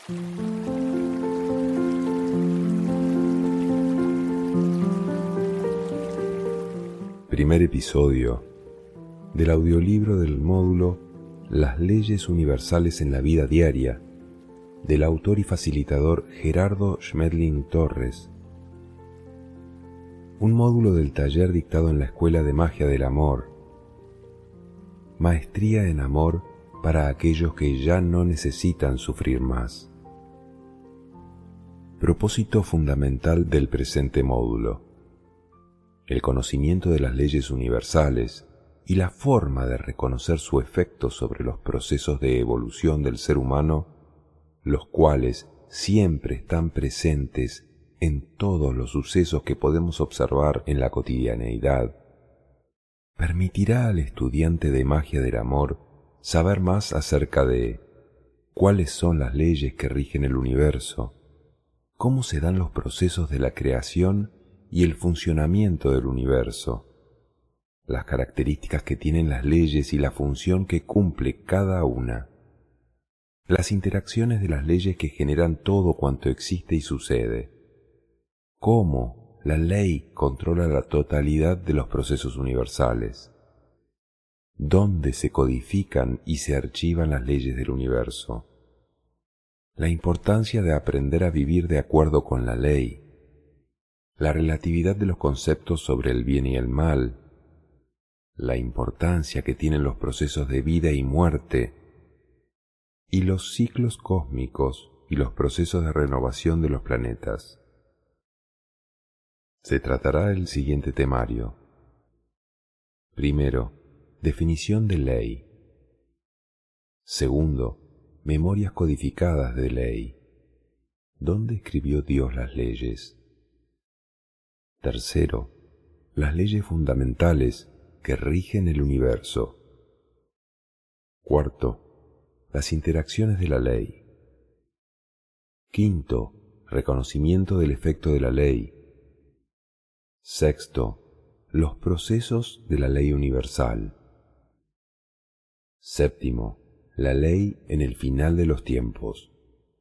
Primer episodio del audiolibro del módulo Las leyes universales en la vida diaria, del autor y facilitador Gerardo Schmedling Torres. Un módulo del taller dictado en la Escuela de Magia del Amor. Maestría en amor para aquellos que ya no necesitan sufrir más. Propósito fundamental del presente módulo: el conocimiento de las leyes universales y la forma de reconocer su efecto sobre los procesos de evolución del ser humano, los cuales siempre están presentes en todos los sucesos que podemos observar en la cotidianeidad, permitirá al estudiante de magia del amor saber más acerca de cuáles son las leyes que rigen el universo, cómo se dan los procesos de la creación y el funcionamiento del universo, las características que tienen las leyes y la función que cumple cada una, las interacciones de las leyes que generan todo cuanto existe y sucede, cómo la ley controla la totalidad de los procesos universales, dónde se codifican y se archivan las leyes del universo, la importancia de aprender a vivir de acuerdo con la ley, la relatividad de los conceptos sobre el bien y el mal, la importancia que tienen los procesos de vida y muerte, y los ciclos cósmicos y los procesos de renovación de los planetas. Se tratará del siguiente temario. Primero, definición de ley. Segundo, memorias codificadas de ley. ¿Dónde escribió Dios las leyes? Tercero, las leyes fundamentales que rigen el universo. Cuarto, las interacciones de la ley. Quinto, reconocimiento del efecto de la ley. Sexto, los procesos de la ley universal. Séptimo, la ley en el final de los tiempos.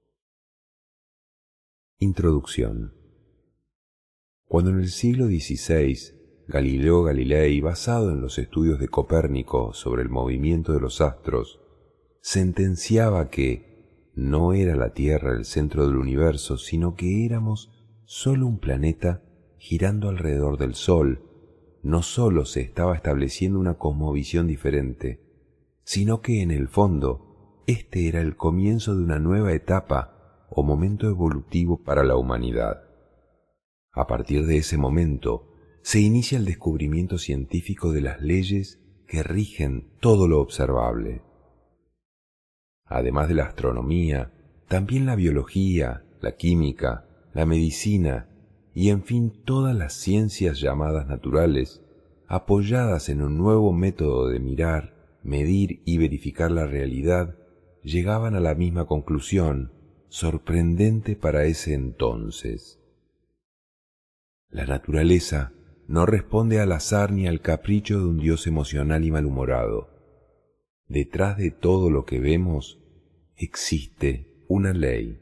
Introducción. Cuando en el siglo XVI, Galileo Galilei, basado en los estudios de Copérnico sobre el movimiento de los astros, sentenciaba que no era la Tierra el centro del universo, sino que éramos solo un planeta girando alrededor del Sol, no solo se estaba estableciendo una cosmovisión diferente, sino que en el fondo este era el comienzo de una nueva etapa o momento evolutivo para la humanidad. A partir de ese momento se inicia el descubrimiento científico de las leyes que rigen todo lo observable. Además de la astronomía, también la biología, la química, la medicina y en fin todas las ciencias llamadas naturales, apoyadas en un nuevo método de mirar, medir y verificar la realidad, llegaban a la misma conclusión, sorprendente para ese entonces. La naturaleza no responde al azar ni al capricho de un Dios emocional y malhumorado. Detrás de todo lo que vemos existe una ley.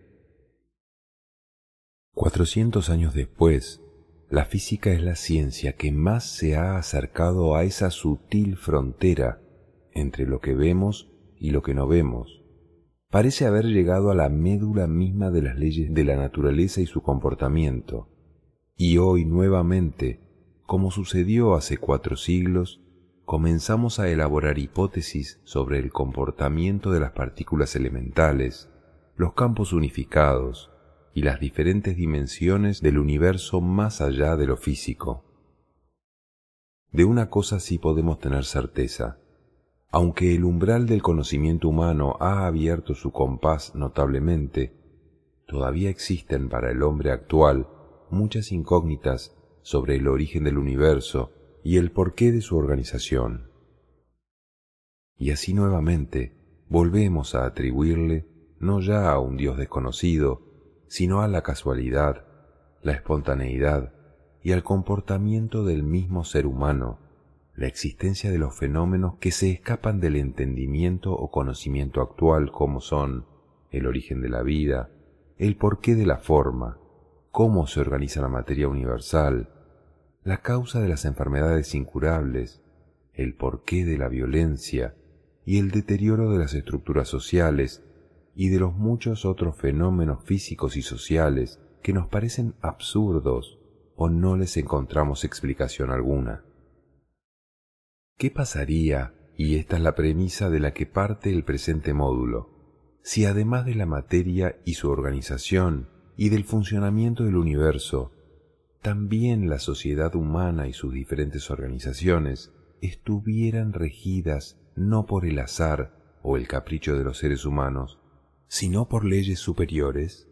400 años después, la física es la ciencia que más se ha acercado a esa sutil frontera entre lo que vemos y lo que no vemos. Parece haber llegado a la médula misma de las leyes de la naturaleza y su comportamiento. Y hoy nuevamente, como sucedió hace 4 siglos, comenzamos a elaborar hipótesis sobre el comportamiento de las partículas elementales, los campos unificados y las diferentes dimensiones del universo más allá de lo físico. De una cosa sí podemos tener certeza: aunque el umbral del conocimiento humano ha abierto su compás notablemente, todavía existen para el hombre actual muchas incógnitas sobre el origen del universo y el porqué de su organización. Y así nuevamente volvemos a atribuirle no ya a un Dios desconocido, sino a la casualidad, la espontaneidad y al comportamiento del mismo ser humano, la existencia de los fenómenos que se escapan del entendimiento o conocimiento actual, como son el origen de la vida, el porqué de la forma, cómo se organiza la materia universal, la causa de las enfermedades incurables, el porqué de la violencia y el deterioro de las estructuras sociales y de los muchos otros fenómenos físicos y sociales que nos parecen absurdos o no les encontramos explicación alguna. ¿Qué pasaría, y esta es la premisa de la que parte el presente módulo, si además de la materia y su organización y del funcionamiento del universo, también la sociedad humana y sus diferentes organizaciones estuvieran regidas no por el azar o el capricho de los seres humanos, sino por leyes superiores?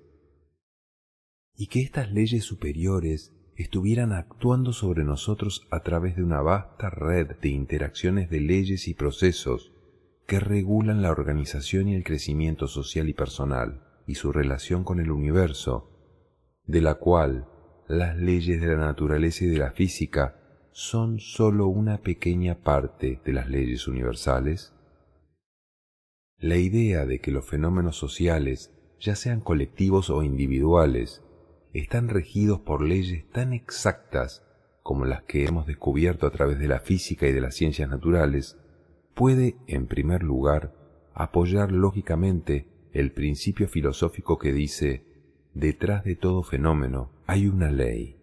Y que estas leyes superiores estuvieran actuando sobre nosotros a través de una vasta red de interacciones de leyes y procesos que regulan la organización y el crecimiento social y personal y su relación con el universo, de la cual las leyes de la naturaleza y de la física son sólo una pequeña parte de las leyes universales? La idea de que los fenómenos sociales, ya sean colectivos o individuales, están regidos por leyes tan exactas como las que hemos descubierto a través de la física y de las ciencias naturales, puede, en primer lugar, apoyar lógicamente el principio filosófico que dice: detrás de todo fenómeno hay una ley.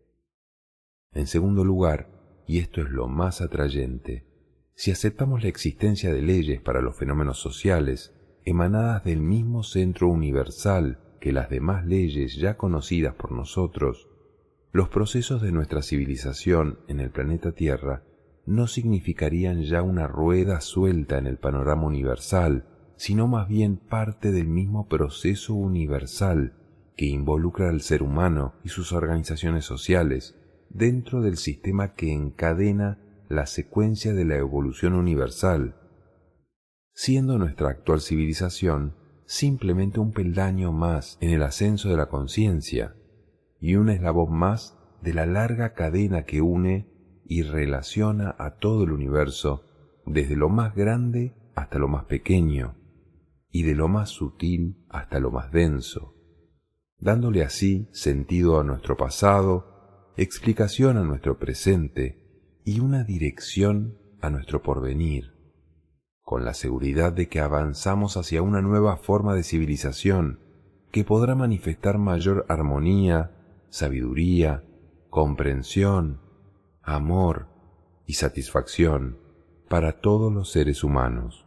En segundo lugar, y esto es lo más atrayente, si aceptamos la existencia de leyes para los fenómenos sociales, emanadas del mismo centro universal que las demás leyes ya conocidas por nosotros, los procesos de nuestra civilización en el planeta Tierra no significarían ya una rueda suelta en el panorama universal, sino más bien parte del mismo proceso universal que involucra al ser humano y sus organizaciones sociales dentro del sistema que encadena la secuencia de la evolución universal, siendo nuestra actual civilización simplemente un peldaño más en el ascenso de la conciencia y un eslabón más de la larga cadena que une y relaciona a todo el universo, desde lo más grande hasta lo más pequeño, y de lo más sutil hasta lo más denso, dándole así sentido a nuestro pasado, explicación a nuestro presente y una dirección a nuestro porvenir, con la seguridad de que avanzamos hacia una nueva forma de civilización que podrá manifestar mayor armonía, sabiduría, comprensión, amor y satisfacción para todos los seres humanos.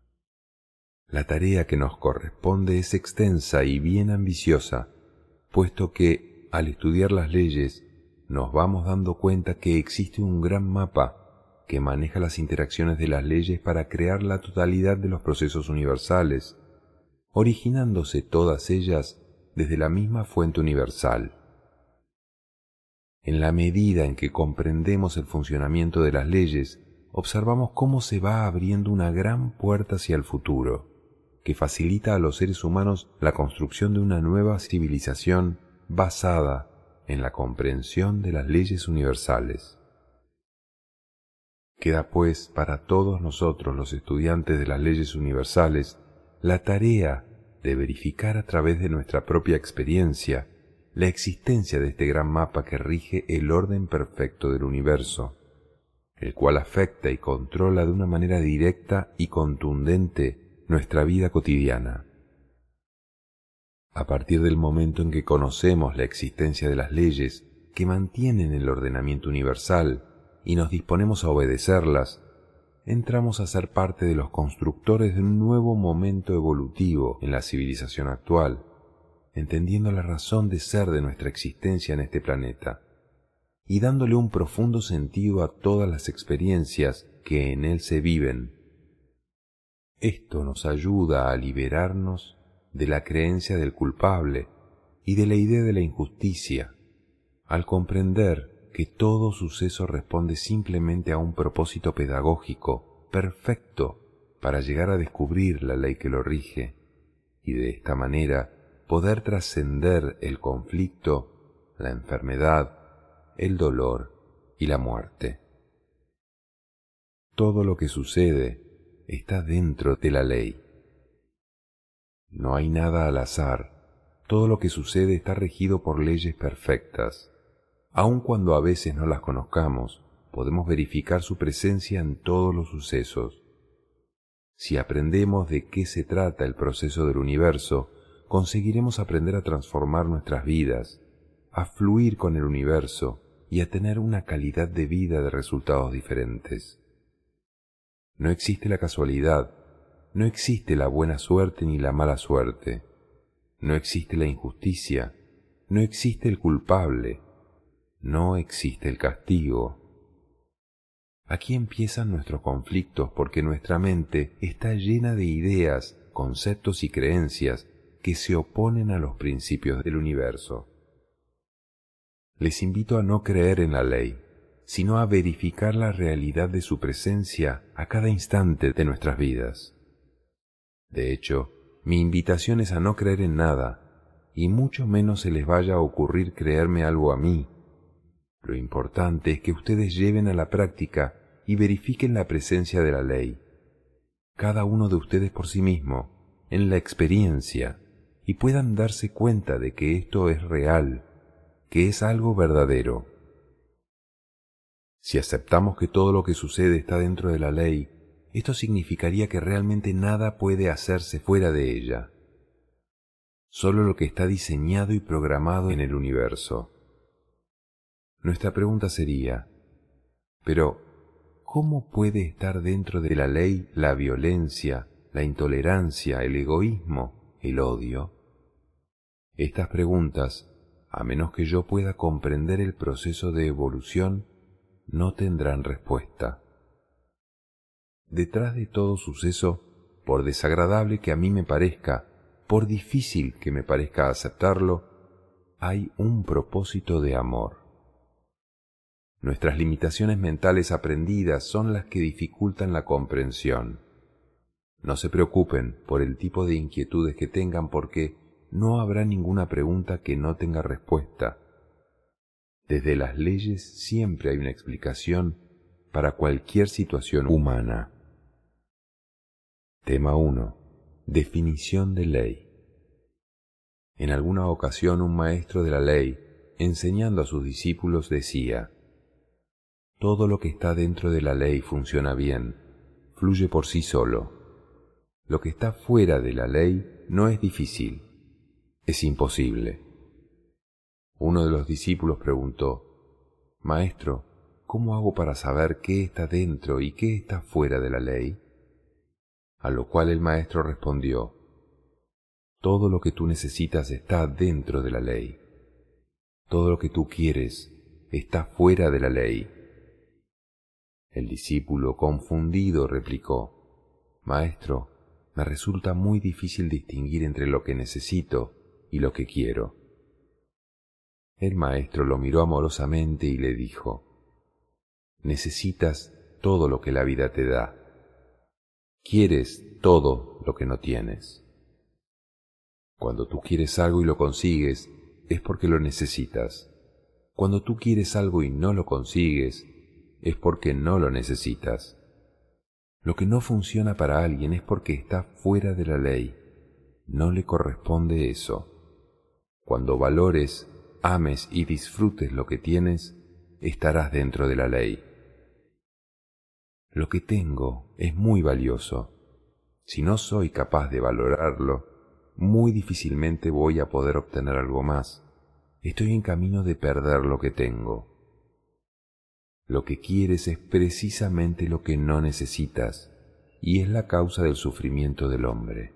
La tarea que nos corresponde es extensa y bien ambiciosa, puesto que, al estudiar las leyes, nos vamos dando cuenta que existe un gran mapa que maneja las interacciones de las leyes para crear la totalidad de los procesos universales, originándose todas ellas desde la misma fuente universal. En la medida en que comprendemos el funcionamiento de las leyes, observamos cómo se va abriendo una gran puerta hacia el futuro, que facilita a los seres humanos la construcción de una nueva civilización basada en la comprensión de las leyes universales. Queda pues para todos nosotros los estudiantes de las leyes universales la tarea de verificar a través de nuestra propia experiencia la existencia de este gran mapa que rige el orden perfecto del universo, el cual afecta y controla de una manera directa y contundente nuestra vida cotidiana. A partir del momento en que conocemos la existencia de las leyes que mantienen el ordenamiento universal y nos disponemos a obedecerlas, entramos a ser parte de los constructores de un nuevo momento evolutivo en la civilización actual, entendiendo la razón de ser de nuestra existencia en este planeta y dándole un profundo sentido a todas las experiencias que en él se viven. Esto nos ayuda a liberarnos de la creencia del culpable y de la idea de la injusticia, al comprender que todo suceso responde simplemente a un propósito pedagógico perfecto para llegar a descubrir la ley que lo rige, y de esta manera poder trascender el conflicto, la enfermedad, el dolor y la muerte. Todo lo que sucede está dentro de la ley. No hay nada al azar, Todo lo que sucede está regido por leyes perfectas. Aun cuando a veces no las conozcamos, podemos verificar su presencia en todos los sucesos. Si aprendemos de qué se trata el proceso del universo, conseguiremos aprender a transformar nuestras vidas, a fluir con el universo y a tener una calidad de vida de resultados diferentes. No existe la casualidad, no existe la buena suerte ni la mala suerte, no existe la injusticia, no existe el culpable, no existe el castigo. Aquí empiezan nuestros conflictos porque nuestra mente está llena de ideas, conceptos y creencias que se oponen a los principios del universo. Les invito a no creer en la ley, sino a verificar la realidad de su presencia a cada instante de nuestras vidas. De hecho, mi invitación es a no creer en nada, y mucho menos se les vaya a ocurrir creerme algo a mí. Lo importante es que ustedes lleven a la práctica y verifiquen la presencia de la ley, cada uno de ustedes por sí mismo, en la experiencia, y puedan darse cuenta de que esto es real, que es algo verdadero. Si aceptamos que todo lo que sucede está dentro de la ley, esto significaría que realmente nada puede hacerse fuera de ella. Solo lo que está diseñado y programado en el universo. Nuestra pregunta sería, pero, ¿cómo puede estar dentro de la ley la violencia, la intolerancia, el egoísmo, el odio? Estas preguntas, a menos que yo pueda comprender el proceso de evolución, no tendrán respuesta. Detrás de todo suceso, por desagradable que a mí me parezca, por difícil que me parezca aceptarlo, hay un propósito de amor. Nuestras limitaciones mentales aprendidas son las que dificultan la comprensión. No se preocupen por el tipo de inquietudes que tengan porque no habrá ninguna pregunta que no tenga respuesta. Desde las leyes siempre hay una explicación para cualquier situación humana. Tema 1. Definición de ley. En alguna ocasión un maestro de la ley, enseñando a sus discípulos, decía: todo lo que está dentro de la ley funciona bien, fluye por sí solo. Lo que está fuera de la ley no es difícil, es imposible. Uno de los discípulos preguntó: Maestro, ¿cómo hago para saber qué está dentro y qué está fuera de la ley? A lo cual el maestro respondió: todo lo que tú necesitas está dentro de la ley. Todo lo que tú quieres está fuera de la ley. El discípulo, confundido, replicó: Maestro, me resulta muy difícil distinguir entre lo que necesito y lo que quiero. El maestro lo miró amorosamente y le dijo: necesitas todo lo que la vida te da. Quieres todo lo que no tienes. Cuando tú quieres algo y lo consigues, es porque lo necesitas. Cuando tú quieres algo y no lo consigues, es porque no lo necesitas. Lo que no funciona para alguien es porque está fuera de la ley. No le corresponde eso. Cuando valores, ames y disfrutes lo que tienes, estarás dentro de la ley. Lo que tengo es muy valioso. Si no soy capaz de valorarlo, muy difícilmente voy a poder obtener algo más. Estoy en camino de perder lo que tengo. Lo que quieres es precisamente lo que no necesitas, y es la causa del sufrimiento del hombre.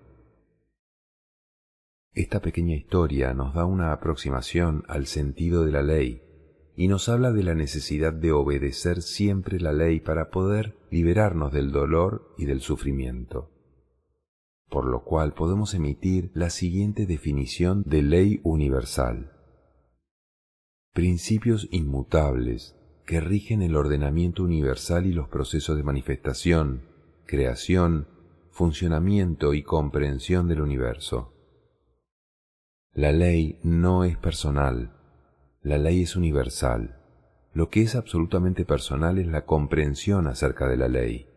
Esta pequeña historia nos da una aproximación al sentido de la ley, y nos habla de la necesidad de obedecer siempre la ley para poder liberarnos del dolor y del sufrimiento. Por lo cual podemos emitir la siguiente definición de ley universal. Principios inmutables que rigen el ordenamiento universal y los procesos de manifestación, creación, funcionamiento y comprensión del universo. La ley no es personal, la ley es universal. Lo que es absolutamente personal es la comprensión acerca de la ley.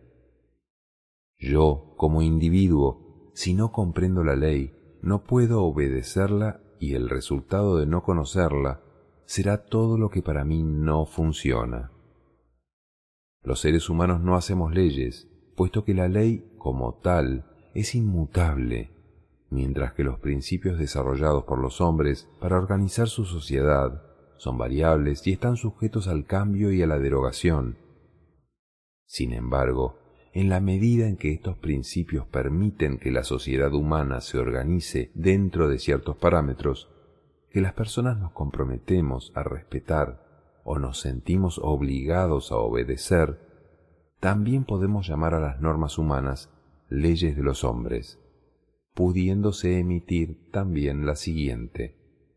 Yo, como individuo, si no comprendo la ley, no puedo obedecerla y el resultado de no conocerla será todo lo que para mí no funciona. Los seres humanos no hacemos leyes, puesto que la ley como tal es inmutable, mientras que los principios desarrollados por los hombres para organizar su sociedad son variables y están sujetos al cambio y a la derogación. Sin embargo, en la medida en que estos principios permiten que la sociedad humana se organice dentro de ciertos parámetros, que las personas nos comprometemos a respetar o nos sentimos obligados a obedecer, también podemos llamar a las normas humanas leyes de los hombres, pudiéndose emitir también la siguiente.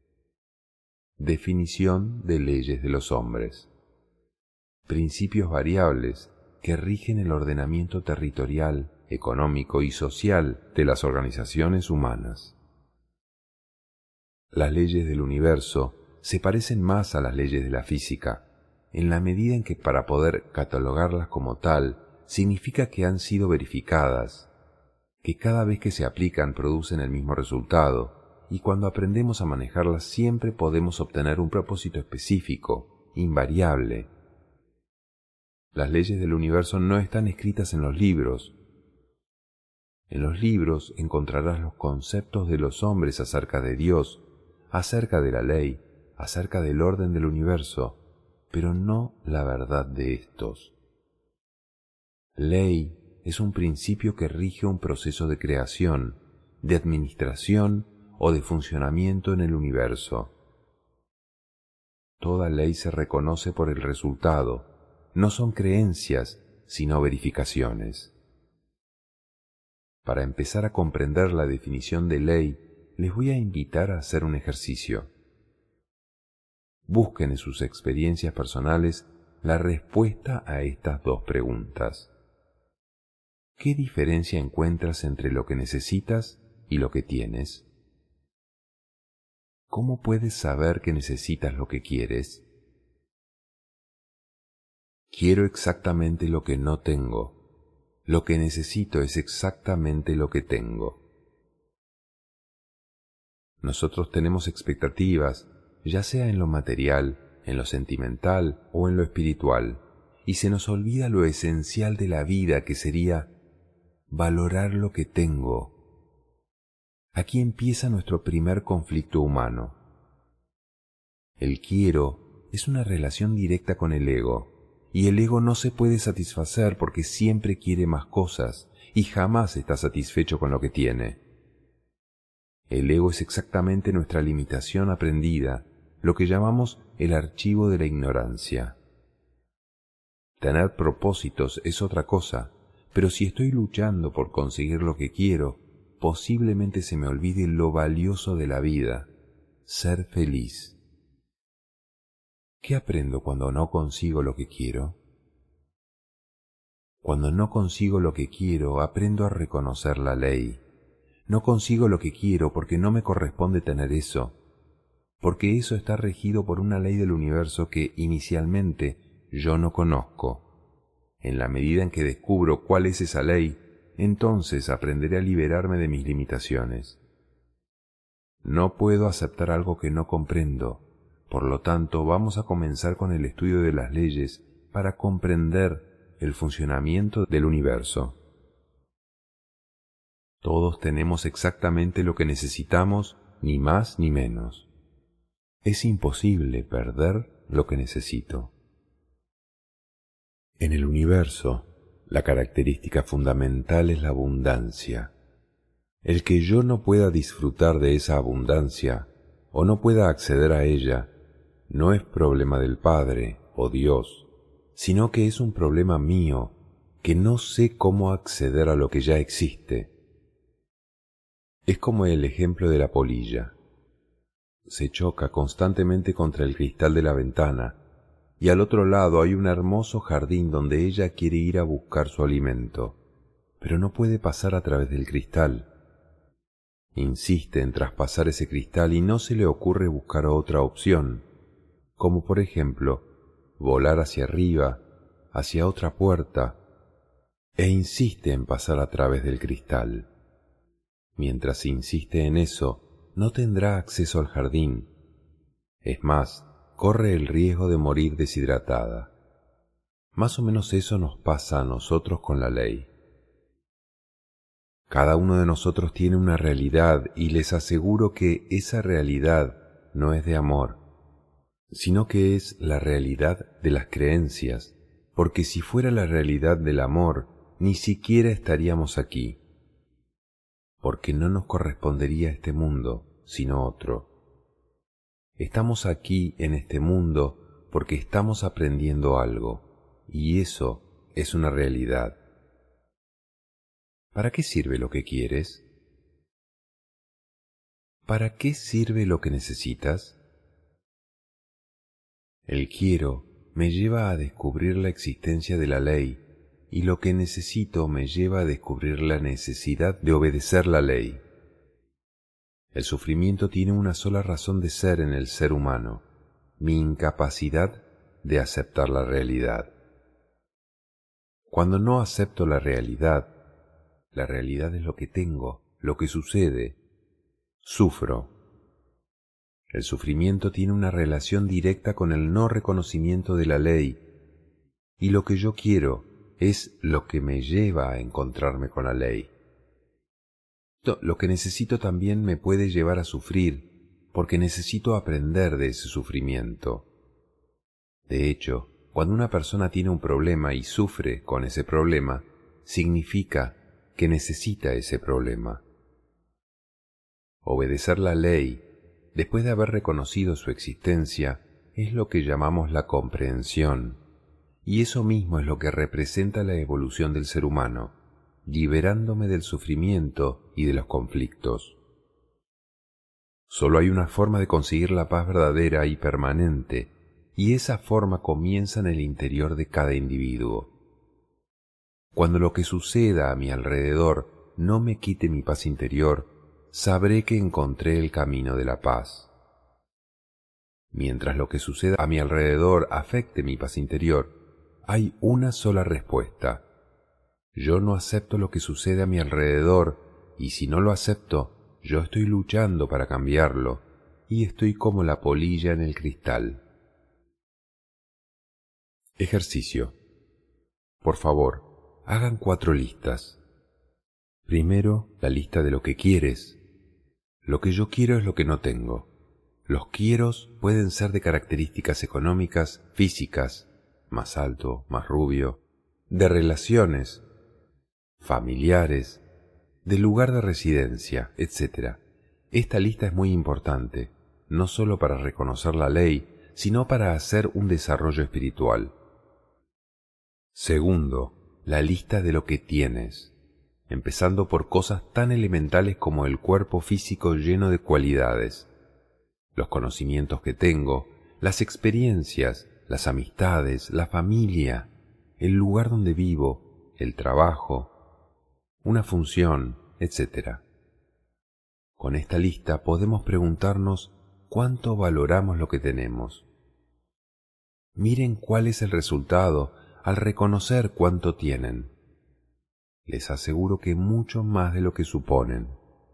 Definición de leyes de los hombres. Principios variables que rigen el ordenamiento territorial, económico y social de las organizaciones humanas. Las leyes del universo se parecen más a las leyes de la física, en la medida en que para poder catalogarlas como tal, significa que han sido verificadas, que cada vez que se aplican producen el mismo resultado, y cuando aprendemos a manejarlas siempre podemos obtener un propósito específico, invariable. Las leyes del universo no están escritas en los libros. En los libros encontrarás los conceptos de los hombres acerca de Dios, acerca de la ley, acerca del orden del universo, pero no la verdad de estos. Ley es un principio que rige un proceso de creación, de administración o de funcionamiento en el universo. Toda ley se reconoce por el resultado. No son creencias, sino verificaciones. Para empezar a comprender la definición de ley, les voy a invitar a hacer un ejercicio. Busquen en sus experiencias personales la respuesta a estas dos preguntas. ¿Qué diferencia encuentras entre lo que necesitas y lo que tienes? ¿Cómo puedes saber que necesitas lo que quieres? Quiero exactamente lo que no tengo. Lo que necesito es exactamente lo que tengo. Nosotros tenemos expectativas, ya sea en lo material, en lo sentimental o en lo espiritual, y se nos olvida lo esencial de la vida, que sería valorar lo que tengo. Aquí empieza nuestro primer conflicto humano. El quiero es una relación directa con el ego. Y el ego no se puede satisfacer porque siempre quiere más cosas y jamás está satisfecho con lo que tiene. El ego es exactamente nuestra limitación aprendida, lo que llamamos el archivo de la ignorancia. Tener propósitos es otra cosa, pero si estoy luchando por conseguir lo que quiero, posiblemente se me olvide lo valioso de la vida, ser feliz. ¿Qué aprendo cuando no consigo lo que quiero? Cuando no consigo lo que quiero, aprendo a reconocer la ley. No consigo lo que quiero porque no me corresponde tener eso, porque eso está regido por una ley del universo que inicialmente yo no conozco. En la medida en que descubro cuál es esa ley, entonces aprenderé a liberarme de mis limitaciones. No puedo aceptar algo que no comprendo. Por lo tanto, vamos a comenzar con el estudio de las leyes para comprender el funcionamiento del universo. Todos tenemos exactamente lo que necesitamos, ni más ni menos. Es imposible perder lo que necesito. En el universo, la característica fundamental es la abundancia. El que yo no pueda disfrutar de esa abundancia o no pueda acceder a ella, no es problema del Padre o Dios, sino que es un problema mío, que no sé cómo acceder a lo que ya existe. Es como el ejemplo de la polilla. Se choca constantemente contra el cristal de la ventana, y al otro lado hay un hermoso jardín donde ella quiere ir a buscar su alimento, pero no puede pasar a través del cristal. Insiste en traspasar ese cristal y no se le ocurre buscar otra opción, como por ejemplo, volar hacia arriba, hacia otra puerta, e insiste en pasar a través del cristal. Mientras insiste en eso, no tendrá acceso al jardín. Es más, corre el riesgo de morir deshidratada. Más o menos eso nos pasa a nosotros con la ley. Cada uno de nosotros tiene una realidad y les aseguro que esa realidad no es de amor, sino que es la realidad de las creencias, porque si fuera la realidad del amor, ni siquiera estaríamos aquí, porque no nos correspondería este mundo, sino otro. Estamos aquí en este mundo porque estamos aprendiendo algo, y eso es una realidad. ¿Para qué sirve lo que quieres? ¿Para qué sirve lo que necesitas? El quiero me lleva a descubrir la existencia de la ley, y lo que necesito me lleva a descubrir la necesidad de obedecer la ley. El sufrimiento tiene una sola razón de ser en el ser humano, mi incapacidad de aceptar la realidad. Cuando no acepto la realidad es lo que tengo, lo que sucede, sufro. El sufrimiento tiene una relación directa con el no reconocimiento de la ley, y lo que yo quiero es lo que me lleva a encontrarme con la ley. Lo que necesito también me puede llevar a sufrir, porque necesito aprender de ese sufrimiento. De hecho, cuando una persona tiene un problema y sufre con ese problema, significa que necesita ese problema. Obedecer la ley, después de haber reconocido su existencia, es lo que llamamos la comprensión, y eso mismo es lo que representa la evolución del ser humano, liberándome del sufrimiento y de los conflictos. Solo hay una forma de conseguir la paz verdadera y permanente, y esa forma comienza en el interior de cada individuo. Cuando lo que suceda a mi alrededor no me quite mi paz interior, sabré que encontré el camino de la paz. Mientras lo que suceda a mi alrededor afecte mi paz interior, hay una sola respuesta. Yo no acepto lo que sucede a mi alrededor, y si no lo acepto, yo estoy luchando para cambiarlo, y estoy como la polilla en el cristal. Ejercicio. Por favor, hagan 4 listas. Primero, la lista de lo que quieres. Lo que yo quiero es lo que no tengo. Los quieros pueden ser de características económicas, físicas, más alto, más rubio, de relaciones, familiares, del lugar de residencia, etc. Esta lista es muy importante, no solo para reconocer la ley, sino para hacer un desarrollo espiritual. Segundo, la lista de lo que tienes, empezando por cosas tan elementales como el cuerpo físico lleno de cualidades, los conocimientos que tengo, las experiencias, las amistades, la familia, el lugar donde vivo, el trabajo, una función, etc. Con esta lista podemos preguntarnos cuánto valoramos lo que tenemos. Miren cuál es el resultado al reconocer cuánto tienen. Les aseguro que mucho más de lo que suponen.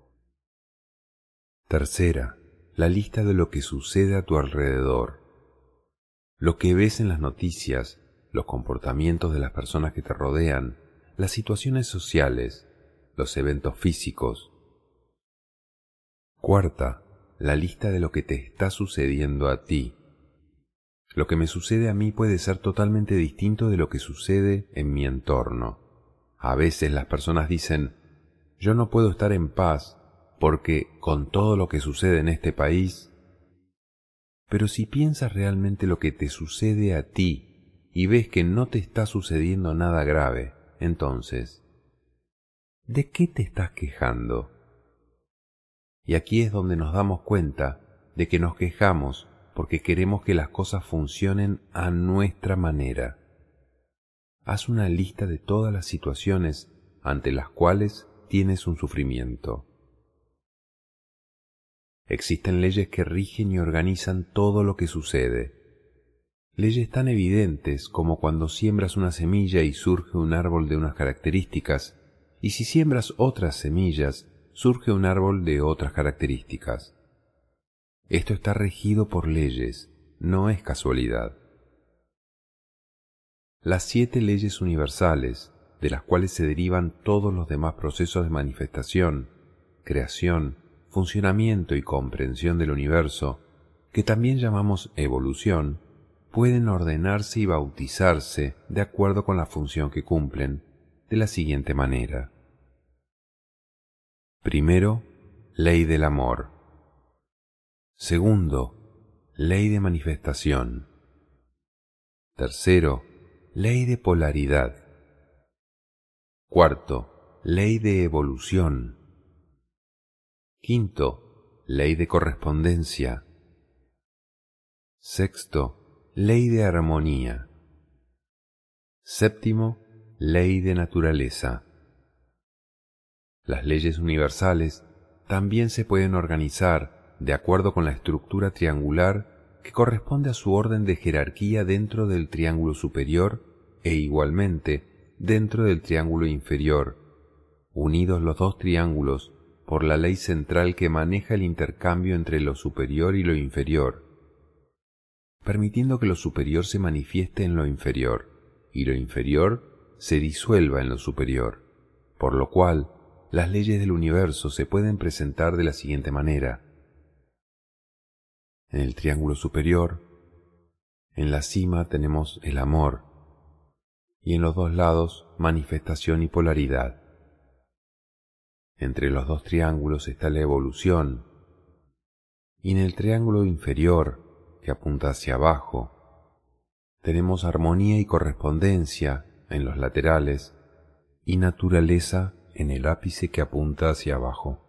Tercera, la lista de lo que sucede a tu alrededor. Lo que ves en las noticias, los comportamientos de las personas que te rodean, las situaciones sociales, los eventos físicos. Cuarta, la lista de lo que te está sucediendo a ti. Lo que me sucede a mí puede ser totalmente distinto de lo que sucede en mi entorno. A veces las personas dicen, yo no puedo estar en paz porque con todo lo que sucede en este país. Pero si piensas realmente lo que te sucede a ti y ves que no te está sucediendo nada grave, entonces, ¿de qué te estás quejando? Y aquí es donde nos damos cuenta de que nos quejamos porque queremos que las cosas funcionen a nuestra manera. Haz una lista de todas las situaciones ante las cuales tienes un sufrimiento. Existen leyes que rigen y organizan todo lo que sucede. Leyes tan evidentes como cuando siembras una semilla y surge un árbol de unas características, y si siembras otras semillas, surge un árbol de otras características. Esto está regido por leyes, no es casualidad. Las 7 leyes universales, de las cuales se derivan todos los demás procesos de manifestación, creación, funcionamiento y comprensión del universo, que también llamamos evolución, pueden ordenarse y bautizarse de acuerdo con la función que cumplen, de la siguiente manera. Primero, ley del amor. Segundo, ley de manifestación. Tercero, ley de polaridad. Cuarto, ley de evolución. Quinto, ley de correspondencia. Sexto, ley de armonía. Séptimo, ley de naturaleza. Las leyes universales también se pueden organizar de acuerdo con la estructura triangular que corresponde a su orden de jerarquía dentro del triángulo superior e igualmente dentro del triángulo inferior, unidos los dos triángulos por la ley central que maneja el intercambio entre lo superior y lo inferior, permitiendo que lo superior se manifieste en lo inferior y lo inferior se disuelva en lo superior, por lo cual las leyes del universo se pueden presentar de la siguiente manera. En el triángulo superior, en la cima tenemos el amor y en los dos lados manifestación y polaridad. Entre los dos triángulos está la evolución y en el triángulo inferior, que apunta hacia abajo, tenemos armonía y correspondencia en los laterales y naturaleza en el ápice que apunta hacia abajo.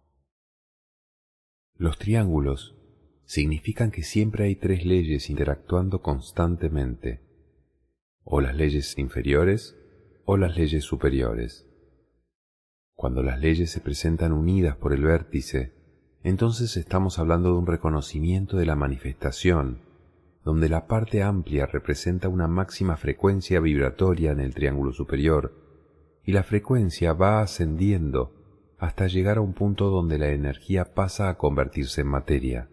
Los triángulos significan que siempre hay 3 leyes interactuando constantemente, o las leyes inferiores o las leyes superiores. Cuando las leyes se presentan unidas por el vértice, entonces estamos hablando de un reconocimiento de la manifestación, donde la parte amplia representa una máxima frecuencia vibratoria en el triángulo superior, y la frecuencia va ascendiendo hasta llegar a un punto donde la energía pasa a convertirse en materia.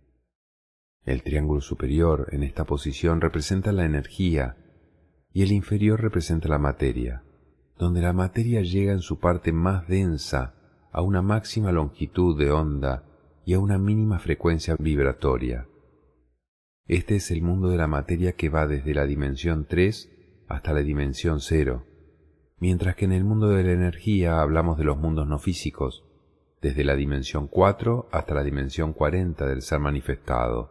El triángulo superior en esta posición representa la energía y el inferior representa la materia, donde la materia llega en su parte más densa a una máxima longitud de onda y a una mínima frecuencia vibratoria. Este es el mundo de la materia que va desde la dimensión 3 hasta la dimensión 0, mientras que en el mundo de la energía hablamos de los mundos no físicos, desde la dimensión 4 hasta la dimensión 40 del ser manifestado.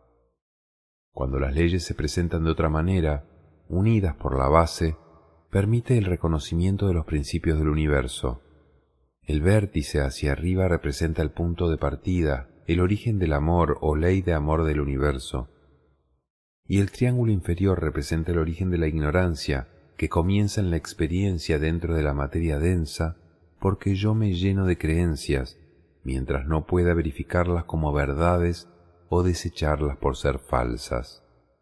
Cuando las leyes se presentan de otra manera, unidas por la base, permite el reconocimiento de los principios del universo. El vértice hacia arriba representa el punto de partida, el origen del amor o ley de amor del universo. Y el triángulo inferior representa el origen de la ignorancia, que comienza en la experiencia dentro de la materia densa, porque yo me lleno de creencias, mientras no pueda verificarlas como verdades o desecharlas por ser falsas.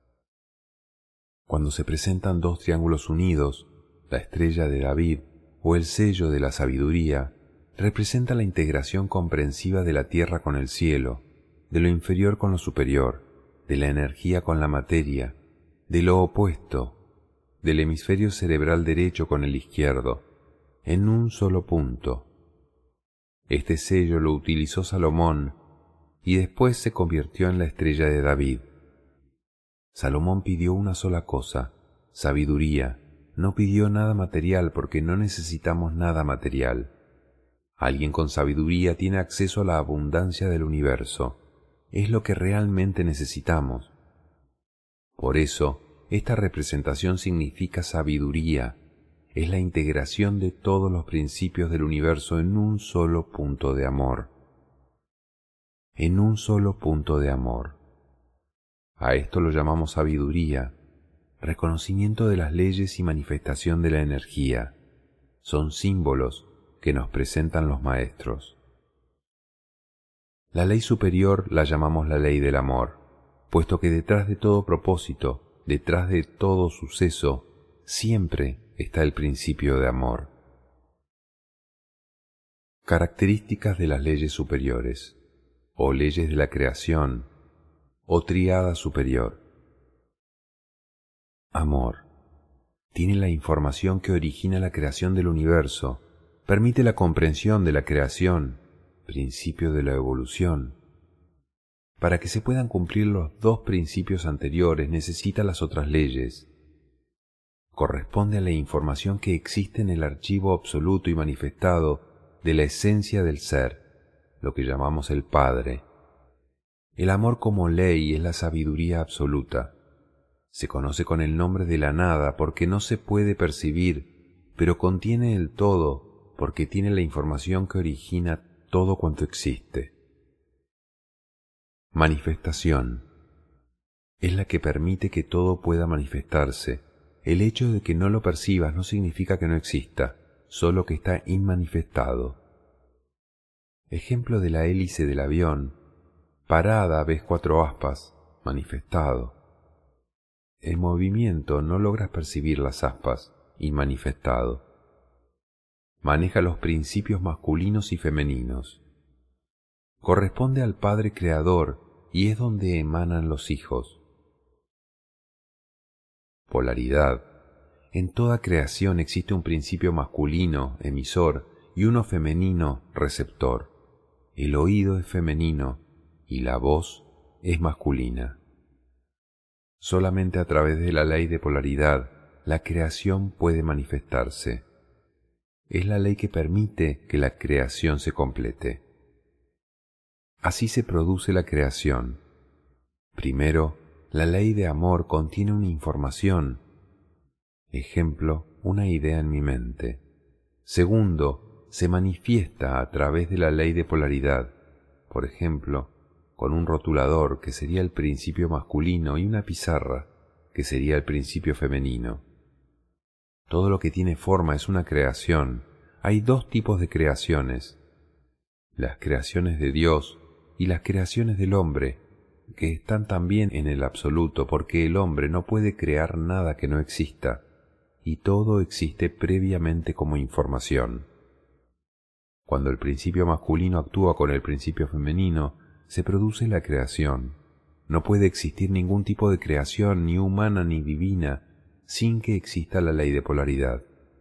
Cuando se presentan 2 triángulos unidos, la estrella de David o el sello de la sabiduría representa la integración comprensiva de la tierra con el cielo, de lo inferior con lo superior, de la energía con la materia, de lo opuesto, del hemisferio cerebral derecho con el izquierdo, en un solo punto. Este sello lo utilizó Salomón y después se convirtió en la estrella de David. Salomón pidió una sola cosa, sabiduría. No pidió nada material porque no necesitamos nada material. Alguien con sabiduría tiene acceso a la abundancia del universo. Es lo que realmente necesitamos. Por eso, esta representación significa sabiduría. Es la integración de todos los principios del universo en un solo punto de amor. En un solo punto de amor. A esto lo llamamos sabiduría, reconocimiento de las leyes y manifestación de la energía. Son símbolos que nos presentan los maestros. La ley superior la llamamos la ley del amor, puesto que detrás de todo propósito, detrás de todo suceso, siempre está el principio de amor. Características de las leyes superiores, o leyes de la creación, o tríada superior. Amor. Tiene la información que origina la creación del universo, permite la comprensión de la creación, principio de la evolución. Para que se puedan cumplir los dos principios anteriores necesita las otras leyes. Corresponde a la información que existe en el archivo absoluto y manifestado de la esencia del ser, lo que llamamos el Padre. El amor como ley es la sabiduría absoluta. Se conoce con el nombre de la nada porque no se puede percibir, pero contiene el todo porque tiene la información que origina todo cuanto existe. Manifestación. Es la que permite que todo pueda manifestarse. El hecho de que no lo percibas no significa que no exista, solo que está inmanifestado. Ejemplo de la hélice del avión. Parada ves 4 aspas, manifestado. En movimiento no logras percibir las aspas, inmanifestado. Maneja los principios masculinos y femeninos. Corresponde al Padre Creador y es donde emanan los hijos. Polaridad. En toda creación existe un principio masculino, emisor, y uno femenino, receptor. El oído es femenino y la voz es masculina. Solamente a través de la ley de polaridad la creación puede manifestarse. Es la ley que permite que la creación se complete. Así se produce la creación. Primero, la ley de amor contiene una información. Ejemplo, una idea en mi mente. Segundo, se manifiesta a través de la ley de polaridad. Por ejemplo, con un rotulador, que sería el principio masculino, y una pizarra, que sería el principio femenino. Todo lo que tiene forma es una creación. Hay 2 tipos de creaciones: las creaciones de Dios y las creaciones del hombre, que están también en el absoluto, porque el hombre no puede crear nada que no exista, y todo existe previamente como información. Cuando el principio masculino actúa con el principio femenino, se produce la creación. No puede existir ningún tipo de creación, ni humana ni divina, sin que exista la ley de polaridad.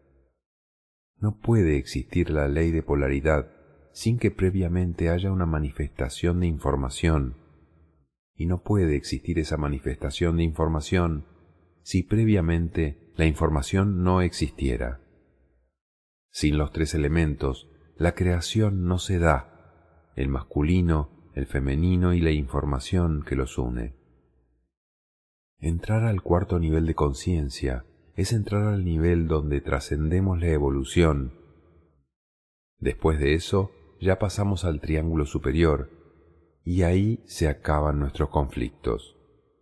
No puede existir la ley de polaridad sin que previamente haya una manifestación de información, y no puede existir esa manifestación de información si previamente la información no existiera. Sin los 3 elementos, la creación no se da, el masculino, el femenino y la información que los une. Entrar al 4º nivel de conciencia es entrar al nivel donde trascendemos la evolución. Después de eso, ya pasamos al triángulo superior, y ahí se acaban nuestros conflictos.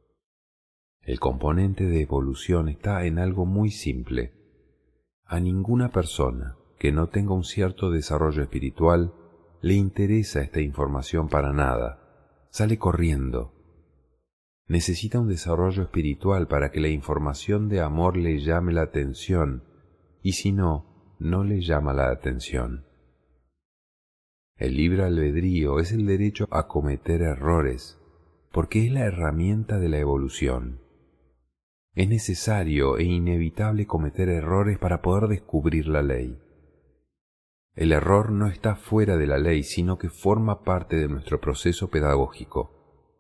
El componente de evolución está en algo muy simple. A ninguna persona que no tenga un cierto desarrollo espiritual le interesa esta información para nada. Sale corriendo. Necesita un desarrollo espiritual para que la información de amor le llame la atención, y si no, no le llama la atención. El libre albedrío es el derecho a cometer errores, porque es la herramienta de la evolución. Es necesario e inevitable cometer errores para poder descubrir la ley. El error no está fuera de la ley, sino que forma parte de nuestro proceso pedagógico.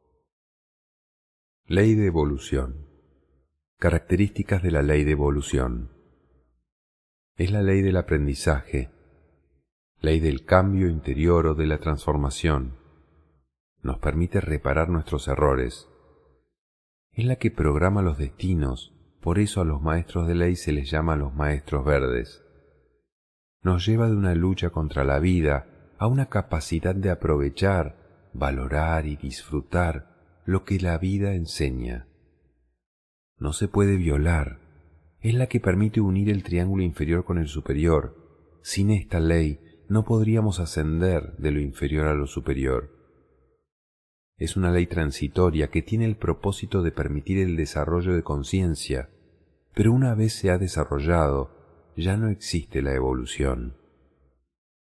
Ley de evolución. Características de la ley de evolución. Es la ley del aprendizaje, ley del cambio interior o de la transformación. Nos permite reparar nuestros errores. Es la que programa los destinos, por eso a los maestros de ley se les llama los maestros verdes. Nos lleva de una lucha contra la vida a una capacidad de aprovechar, valorar y disfrutar lo que la vida enseña. No se puede violar. Es la que permite unir el triángulo inferior con el superior. Sin esta ley no podríamos ascender de lo inferior a lo superior. Es una ley transitoria que tiene el propósito de permitir el desarrollo de conciencia, pero una vez se ha desarrollado, ya no existe la evolución.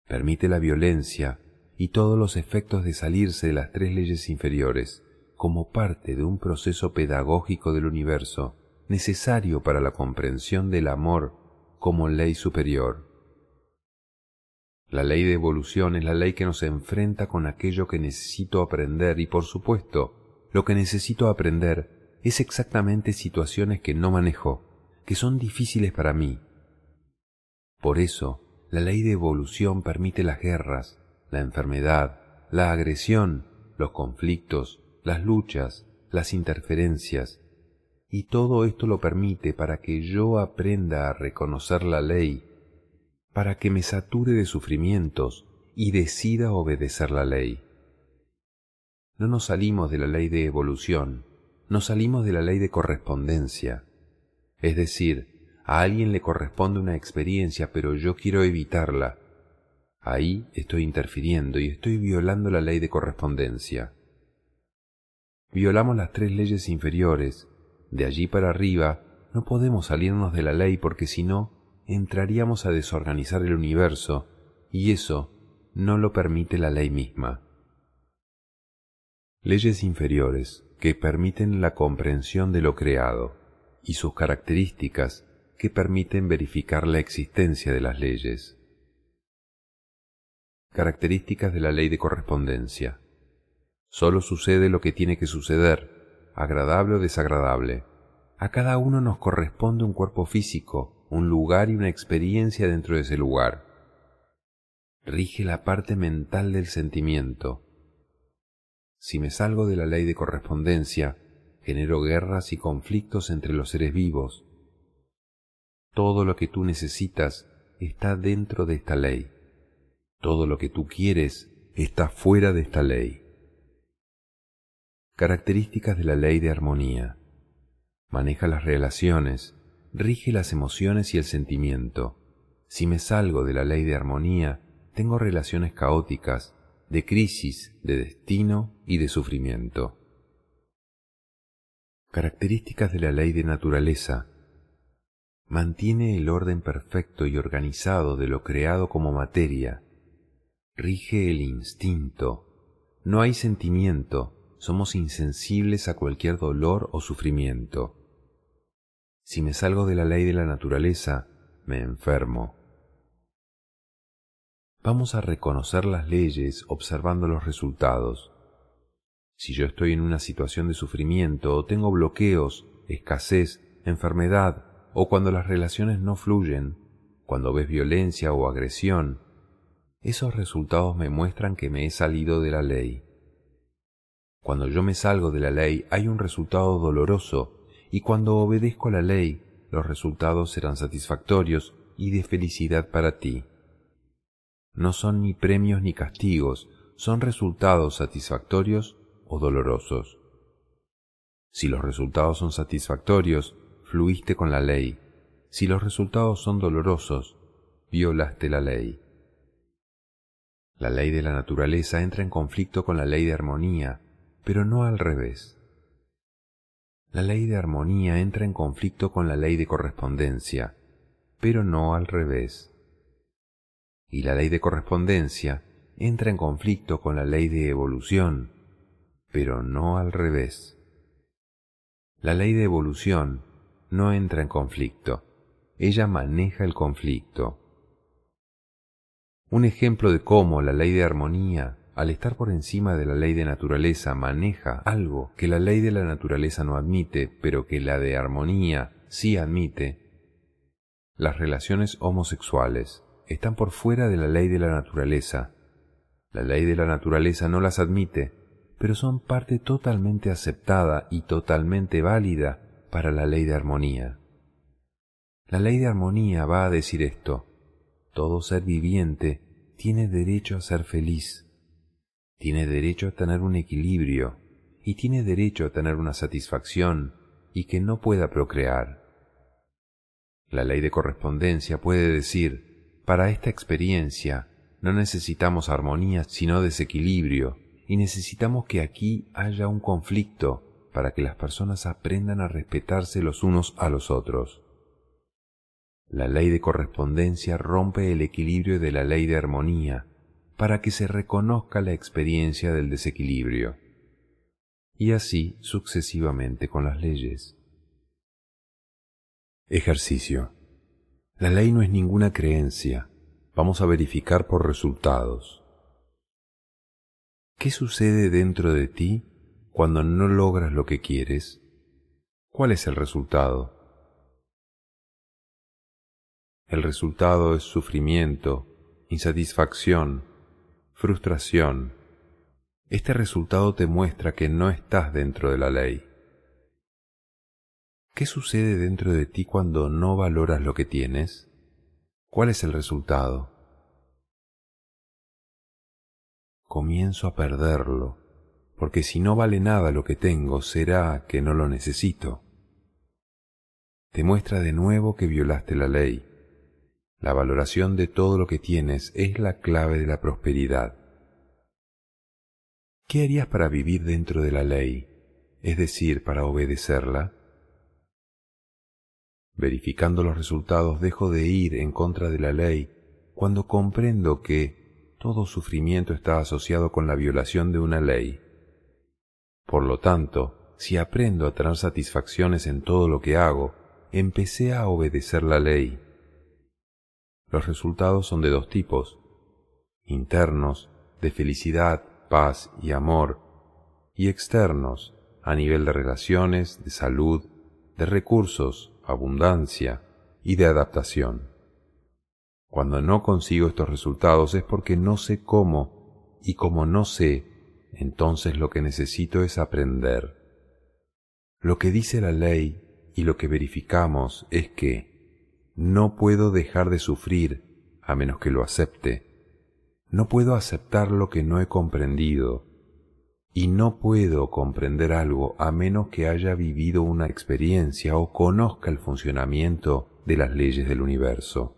Permite la violencia y todos los efectos de salirse de las tres leyes inferiores como parte de un proceso pedagógico del universo necesario para la comprensión del amor como ley superior. La ley de evolución es la ley que nos enfrenta con aquello que necesito aprender y, por supuesto, lo que necesito aprender es exactamente situaciones que no manejo, que son difíciles para mí. Por eso, la ley de evolución permite las guerras, la enfermedad, la agresión, los conflictos, las luchas, las interferencias, y todo esto lo permite para que yo aprenda a reconocer la ley, para que me sature de sufrimientos y decida obedecer la ley. No nos salimos de la ley de evolución, nos salimos de la ley de correspondencia. Es decir, a alguien le corresponde una experiencia, pero yo quiero evitarla. Ahí estoy interfiriendo y estoy violando la ley de correspondencia. Violamos las tres leyes inferiores. De allí para arriba no podemos salirnos de la ley porque si no, entraríamos a desorganizar el universo y eso no lo permite la ley misma. Leyes inferiores que permiten la comprensión de lo creado y sus características que permiten verificar la existencia de las leyes. Características de la ley de correspondencia. Solo sucede lo que tiene que suceder, agradable o desagradable. A cada uno nos corresponde un cuerpo físico, un lugar y una experiencia dentro de ese lugar. Rige la parte mental del sentimiento. Si me salgo de la ley de correspondencia, genero guerras y conflictos entre los seres vivos. Todo lo que tú necesitas está dentro de esta ley. Todo lo que tú quieres está fuera de esta ley. Características de la ley de armonía. Maneja las relaciones, rige las emociones y el sentimiento. Si me salgo de la ley de armonía, tengo relaciones caóticas, de crisis, de destino y de sufrimiento. Características de la ley de naturaleza. Mantiene el orden perfecto y organizado de lo creado como materia. Rige el instinto. No hay sentimiento, somos insensibles a cualquier dolor o sufrimiento. Si me salgo de la ley de la naturaleza, me enfermo. Vamos a reconocer las leyes observando los resultados. Si yo estoy en una situación de sufrimiento o tengo bloqueos, escasez, enfermedad o cuando las relaciones no fluyen, cuando ves violencia o agresión, esos resultados me muestran que me he salido de la ley. Cuando yo me salgo de la ley hay un resultado doloroso y cuando obedezco la ley los resultados serán satisfactorios y de felicidad para ti. No son ni premios ni castigos, son resultados satisfactorios o dolorosos. Si los resultados son satisfactorios, fluiste con la ley. Si los resultados son dolorosos, violaste la ley. La ley de la naturaleza entra en conflicto con la ley de armonía, pero no al revés. La ley de armonía entra en conflicto con la ley de correspondencia, pero no al revés. Y la ley de correspondencia entra en conflicto con la ley de evolución, pero no al revés. La ley de evolución no entra en conflicto, ella maneja el conflicto. Un ejemplo de cómo la ley de armonía, al estar por encima de la ley de naturaleza, maneja algo que la ley de la naturaleza no admite, pero que la de armonía sí admite. Las relaciones homosexuales están por fuera de la ley de la naturaleza. La ley de la naturaleza no las admite, pero son parte totalmente aceptada y totalmente válida para la ley de armonía. La ley de armonía va a decir esto: todo ser viviente tiene derecho a ser feliz, tiene derecho a tener un equilibrio y tiene derecho a tener una satisfacción y que no pueda procrear. La ley de correspondencia puede decir: para esta experiencia no necesitamos armonía sino desequilibrio y necesitamos que aquí haya un conflicto para que las personas aprendan a respetarse los unos a los otros. La ley de correspondencia rompe el equilibrio de la ley de armonía para que se reconozca la experiencia del desequilibrio, y así sucesivamente con las leyes. Ejercicio. La ley no es ninguna creencia. Vamos a verificar por resultados. ¿Qué sucede dentro de ti cuando no logras lo que quieres? ¿Cuál es el resultado? El resultado es sufrimiento, insatisfacción, frustración. Este resultado te muestra que no estás dentro de la ley. ¿Qué sucede dentro de ti cuando no valoras lo que tienes? ¿Cuál es el resultado? Comienzo a perderlo, porque si no vale nada lo que tengo, será que no lo necesito. Te muestra de nuevo que violaste la ley. La valoración de todo lo que tienes es la clave de la prosperidad. ¿Qué harías para vivir dentro de la ley, es decir, para obedecerla? Verificando los resultados, dejo de ir en contra de la ley cuando comprendo que todo sufrimiento está asociado con la violación de una ley. Por lo tanto, si aprendo a tener satisfacciones en todo lo que hago, empecé a obedecer la ley. Los resultados son de dos tipos: internos, de felicidad, paz y amor, y externos, a nivel de relaciones, de salud, de recursos, abundancia y de adaptación. Cuando no consigo estos resultados es porque no sé cómo, y como no sé, entonces lo que necesito es aprender. Lo que dice la ley y lo que verificamos es que no puedo dejar de sufrir a menos que lo acepte. No puedo aceptar lo que no he comprendido, y no puedo comprender algo a menos que haya vivido una experiencia o conozca el funcionamiento de las leyes del universo.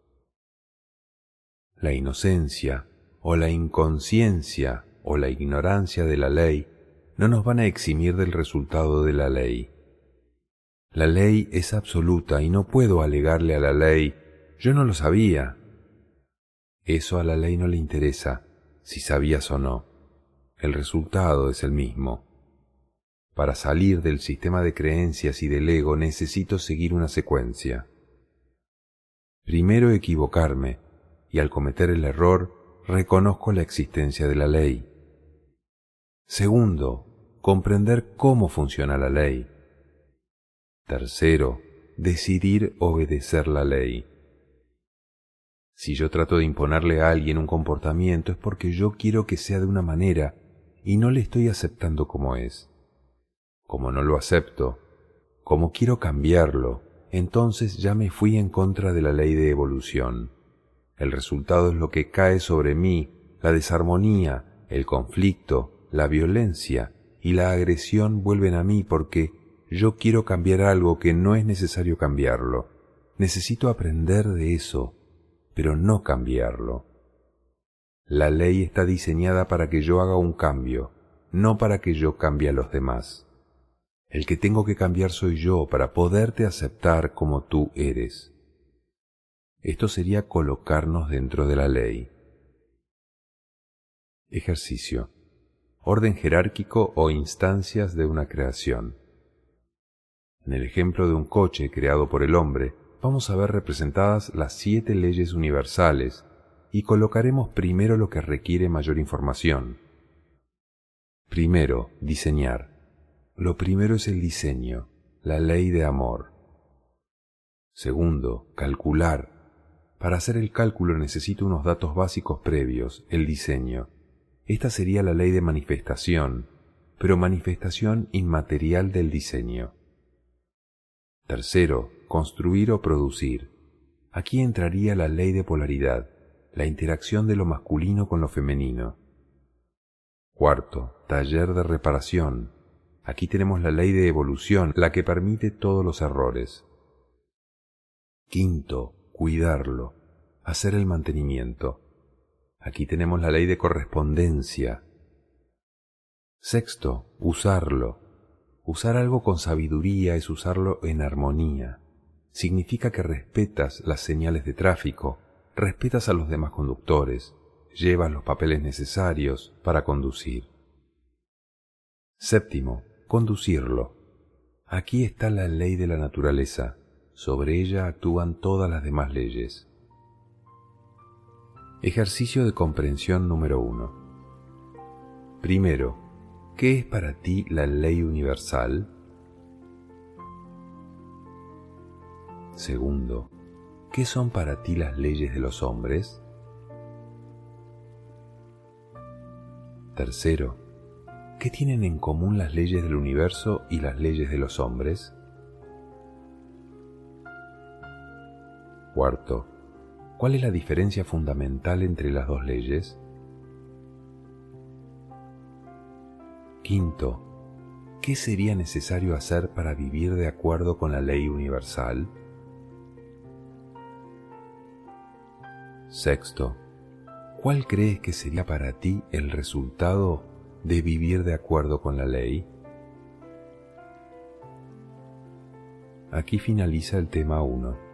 La inocencia o la inconsciencia o la ignorancia de la ley no nos van a eximir del resultado de la ley. La ley es absoluta y no puedo alegarle a la ley: yo no lo sabía. Eso a la ley no le interesa, si sabías o no. El resultado es el mismo. Para salir del sistema de creencias y del ego necesito seguir una secuencia. Primero equivocarme, y al cometer el error reconozco la existencia de la ley. Segundo, comprender cómo funciona la ley. Tercero, decidir obedecer la ley. Si yo trato de imponerle a alguien un comportamiento es porque yo quiero que sea de una manera y no le estoy aceptando como es. Como no lo acepto, como quiero cambiarlo, entonces ya me fui en contra de la ley de evolución. El resultado es lo que cae sobre mí: la desarmonía, el conflicto, la violencia y la agresión vuelven a mí porque yo quiero cambiar algo que no es necesario cambiarlo. Necesito aprender de eso, pero no cambiarlo. La ley está diseñada para que yo haga un cambio, no para que yo cambie a los demás. El que tengo que cambiar soy yo para poderte aceptar como tú eres. Esto sería colocarnos dentro de la ley. Ejercicio. Orden jerárquico o instancias de una creación. En el ejemplo de un coche creado por el hombre, vamos a ver representadas las 7 leyes universales y colocaremos primero lo que requiere mayor información. Primero, diseñar. Lo primero es el diseño, la ley de amor. Segundo, calcular. Para hacer el cálculo necesito unos datos básicos previos, el diseño. Esta sería la ley de manifestación, pero manifestación inmaterial del diseño. Tercero, construir o producir. Aquí entraría la ley de polaridad, la interacción de lo masculino con lo femenino. Cuarto, taller de reparación. Aquí tenemos la ley de evolución, la que permite todos los errores. Quinto, cuidarlo, hacer el mantenimiento. Aquí tenemos la ley de correspondencia. Sexto, usarlo. Usar algo con sabiduría es usarlo en armonía. significa que respetas las señales de tráfico, respetas a los demás conductores, llevas los papeles necesarios para conducir. Séptimo, conducirlo. Aquí está la ley de la naturaleza, sobre ella actúan todas las demás leyes. Ejercicio de comprensión número 1. Primero, ¿qué es para ti la ley universal? Segundo, ¿qué son para ti las leyes de los hombres? Tercero, ¿qué tienen en común las leyes del universo y las leyes de los hombres? Cuarto, ¿cuál es la diferencia fundamental entre las dos leyes? Quinto, ¿qué sería necesario hacer para vivir de acuerdo con la ley universal? Sexto, ¿cuál crees que sería para ti el resultado de vivir de acuerdo con la ley? Aquí finaliza el tema 1.